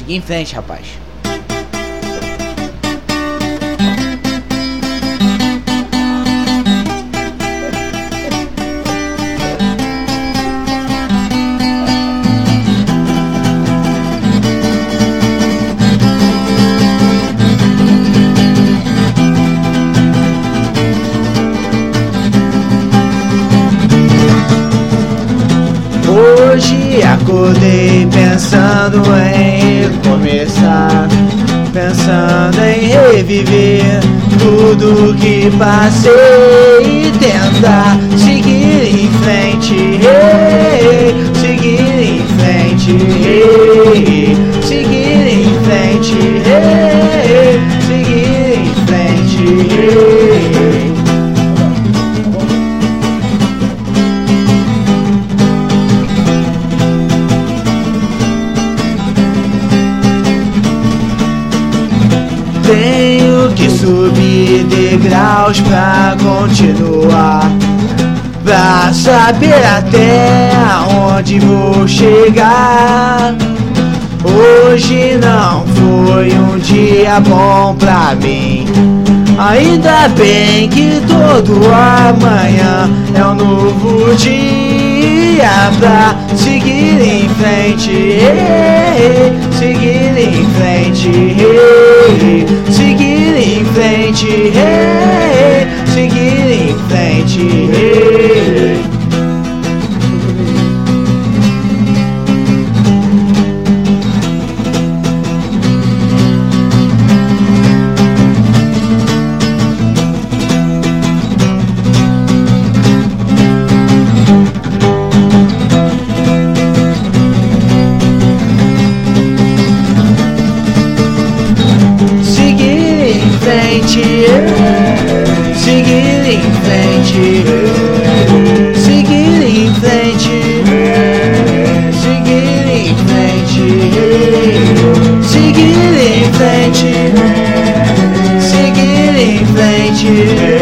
seguir em frente, rapaz. Hoje acordei pensando em recomeçar, pensando em reviver tudo que passei e tentar seguir em frente, seguir em frente, seguir em frente, seguir em frente. Tenho que subir degraus pra continuar, pra saber até onde vou chegar. Hoje não foi um dia bom pra mim, ainda bem que todo amanhã é um novo dia pra seguir em frente, seguir em frente, seguir em frente, seguir em frente. Seguir em frente, seguir em frente, seguir em frente, seguir em frente, seguir em frente.